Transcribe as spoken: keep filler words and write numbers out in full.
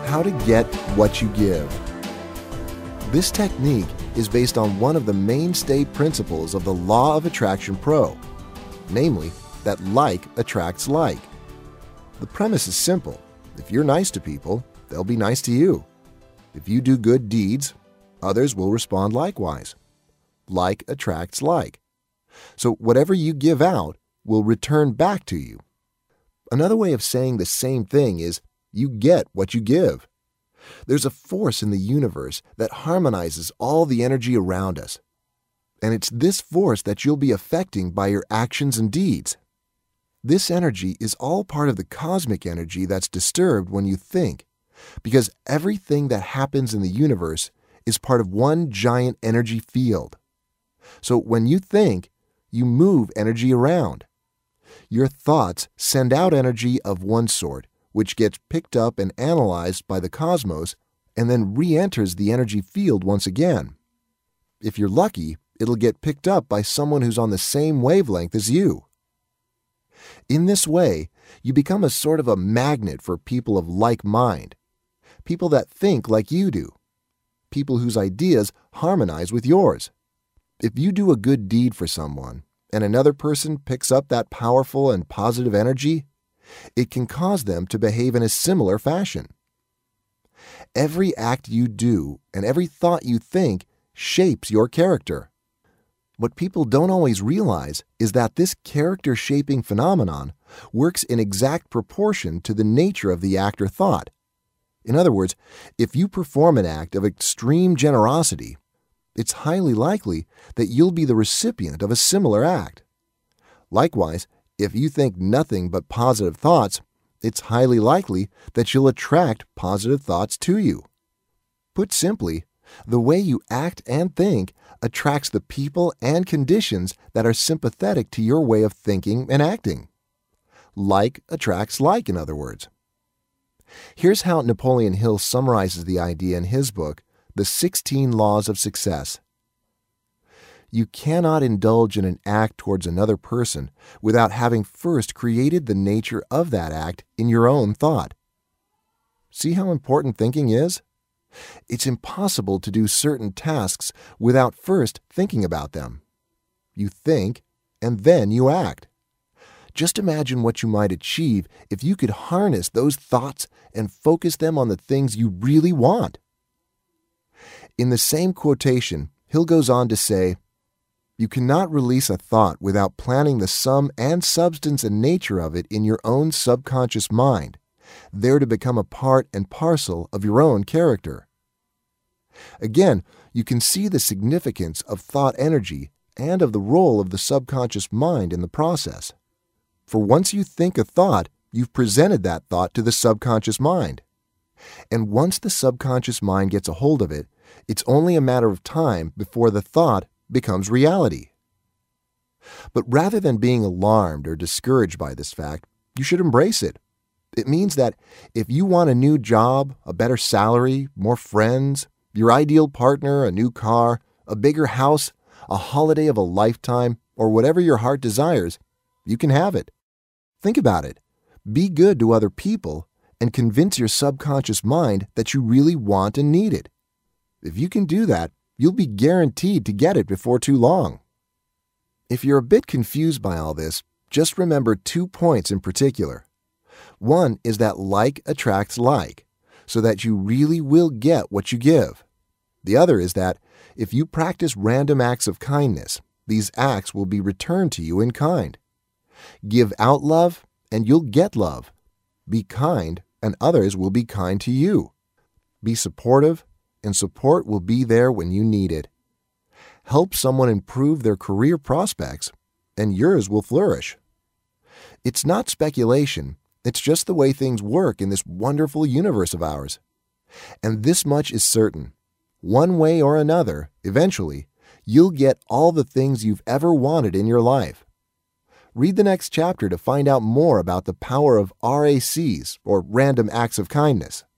how to get what you give. This technique is based on one of the mainstay principles of the Law of Attraction Pro, namely that like attracts like. The premise is simple. If you're nice to people, they'll be nice to you. If you do good deeds, others will respond likewise. Like attracts like. So whatever you give out will return back to you. Another way of saying the same thing is you get what you give. There's a force in the universe that harmonizes all the energy around us. And it's this force that you'll be affecting by your actions and deeds. This energy is all part of the cosmic energy that's disturbed when you think, because everything that happens in the universe is part of one giant energy field. So when you think, you move energy around. Your thoughts send out energy of one sort, which gets picked up and analyzed by the cosmos and then re-enters the energy field once again. If you're lucky, it'll get picked up by someone who's on the same wavelength as you. In this way, you become a sort of a magnet for people of like mind, people that think like you do, people whose ideas harmonize with yours. If you do a good deed for someone, and another person picks up that powerful and positive energy, it can cause them to behave in a similar fashion. Every act you do and every thought you think shapes your character. What people don't always realize is that this character-shaping phenomenon works in exact proportion to the nature of the act or thought. In other words, if you perform an act of extreme generosity, it's highly likely that you'll be the recipient of a similar act. Likewise, if you think nothing but positive thoughts, it's highly likely that you'll attract positive thoughts to you. Put simply, the way you act and think attracts the people and conditions that are sympathetic to your way of thinking and acting. Like attracts like, in other words. Here's how Napoleon Hill summarizes the idea in his book, The sixteen Laws of Success. You cannot indulge in an act towards another person without having first created the nature of that act in your own thought. See how important thinking is? It's impossible to do certain tasks without first thinking about them. You think, and then you act. Just imagine what you might achieve if you could harness those thoughts and focus them on the things you really want. In the same quotation, Hill goes on to say, "You cannot release a thought without planning the sum and substance and nature of it in your own subconscious mind, there to become a part and parcel of your own character." Again, you can see the significance of thought energy and of the role of the subconscious mind in the process. For once you think a thought, you've presented that thought to the subconscious mind. And once the subconscious mind gets a hold of it, it's only a matter of time before the thought becomes reality. But rather than being alarmed or discouraged by this fact, you should embrace it. It means that if you want a new job, a better salary, more friends, your ideal partner, a new car, a bigger house, a holiday of a lifetime, or whatever your heart desires, you can have it. Think about it. Be good to other people and convince your subconscious mind that you really want and need it. If you can do that, you'll be guaranteed to get it before too long. If you're a bit confused by all this, just remember two points in particular. One is that like attracts like, so that you really will get what you give. The other is that if you practice random acts of kindness, these acts will be returned to you in kind. Give out love, and you'll get love. Be kind, and others will be kind to you. Be supportive, and support will be there when you need it. Help someone improve their career prospects, and yours will flourish. It's not speculation. It's just the way things work in this wonderful universe of ours. And this much is certain. One way or another, eventually, you'll get all the things you've ever wanted in your life. Read the next chapter to find out more about the power of R A Cs, or random acts of kindness.